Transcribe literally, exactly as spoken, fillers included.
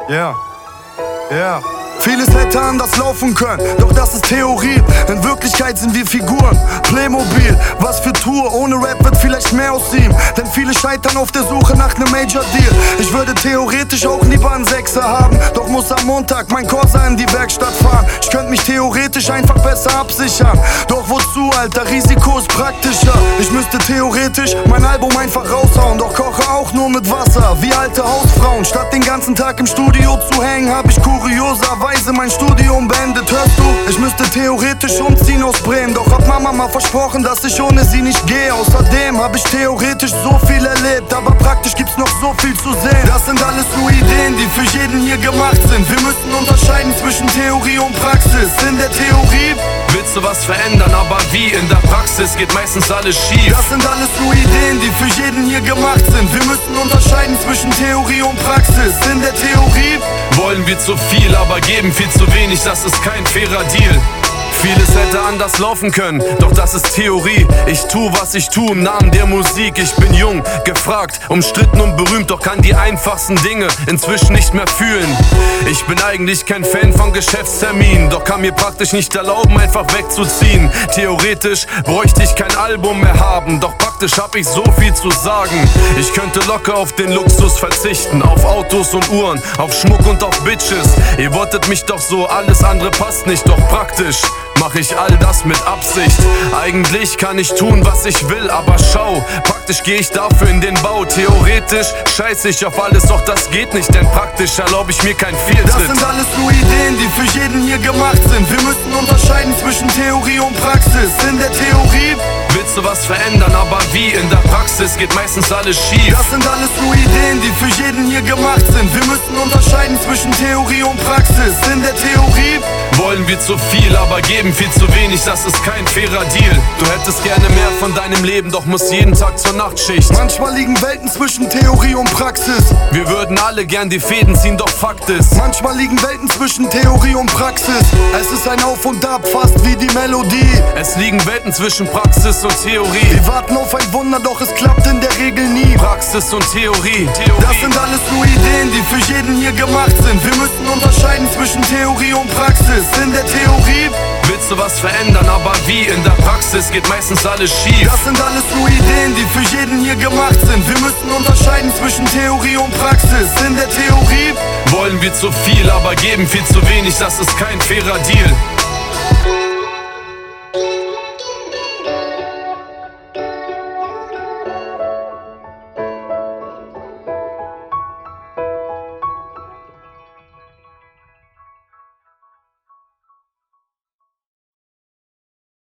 Yeah, yeah. Vieles hätte anders laufen können, doch das ist Theorie. In Wirklichkeit sind wir Figuren, Playmobil. Was für Tour, ohne Rap wird vielleicht mehr aus ihm. Denn viele scheitern auf der Suche nach nem Major Deal. Ich würde theoretisch auch lieber einen Sechser haben, doch muss am Montag mein Corsa in die Werkstatt fahren. Ich könnte mich theoretisch einfach besser absichern, doch wozu, Alter, Risiko ist praktischer. Ich müsste theoretisch mein Album einfach raushauen, doch koche auch nur mit Wasser, wie alte Hausfrauen. Statt den ganzen Tag im Studio zu hängen, hab ich kurioserweise mein Studium beendet, hörst du? Ich müsste theoretisch umziehen aus Bremen, doch hab Mama mal versprochen, dass ich ohne sie nicht gehe. Außerdem hab ich theoretisch so viel erlebt, aber praktisch gibt's noch so viel zu sehen. Das sind alles nur Ideen, die für jeden hier gemacht sind. Wir müssen unterscheiden zwischen Theorie und Praxis. In der Theorie willst du was verändern, aber wie? In der Praxis geht meistens alles schief. Das sind alles nur Ideen, die für jeden hier gemacht sind. Wir müssen unterscheiden zwischen Theorie und Praxis. In der Theorie wollen wir zu viel, aber geben viel zu wenig, das ist kein fairer Deal. Vieles hätte anders laufen können, doch das ist Theorie. Ich tu, was ich tu im Namen der Musik. Ich bin jung, gefragt, umstritten und berühmt, doch kann die einfachsten Dinge inzwischen nicht mehr fühlen. Ich bin eigentlich kein Fan von Geschäftsterminen, doch kann mir praktisch nicht erlauben, einfach wegzuziehen. Theoretisch bräuchte ich kein Album mehr haben, doch praktisch hab ich so viel zu sagen. Ich könnte locker auf den Luxus verzichten, auf Autos und Uhren, auf Schmuck und auf Bitches. Ihr wolltet mich doch so, alles andere passt nicht, doch praktisch mach ich all das mit Absicht. Eigentlich kann ich tun, was ich will, aber schau, praktisch geh ich dafür in den Bau. Theoretisch scheiß ich auf alles, doch das geht nicht, denn praktisch erlaub ich mir keinen Fehltritt. Das sind alles nur Ideen, die für jeden hier gemacht sind. Wir müssen unterscheiden zwischen Theorie und Praxis. In der Theorie willst du was verändern, aber wie? In der Praxis geht meistens alles schief. Das sind alles nur Ideen, die für jeden hier gemacht sind. Wir müssen unterscheiden zwischen Theorie und Praxis. In der Theorie wollen wir zu viel, aber geben viel zu wenig, das ist kein fairer Deal. Du hättest gerne mehr von deinem Leben, doch musst jeden Tag zur Nachtschicht. Manchmal liegen Welten zwischen Theorie und Praxis. Wir würden alle gern die Fäden ziehen, doch Fakt ist, manchmal liegen Welten zwischen Theorie und Praxis. Es ist ein Auf und Ab, fast wie die Melodie. Es liegen Welten zwischen Praxis und Theorie. Wir warten auf ein Wunder, doch es klappt in der Regel nie. Praxis und Theorie, Theorie. Das sind alles nur Ideen, die für jeden hier gemacht sind. Wir müssen unterscheiden zwischen Theorie und Praxis. In der Theorie willst du was verändern, aber wie? In der Praxis geht meistens alles schief. Das sind alles nur Ideen, die für jeden hier gemacht sind. Wir müssen unterscheiden zwischen Theorie und Praxis. In der Theorie wollen wir zu viel, aber geben viel zu wenig, das ist kein fairer Deal.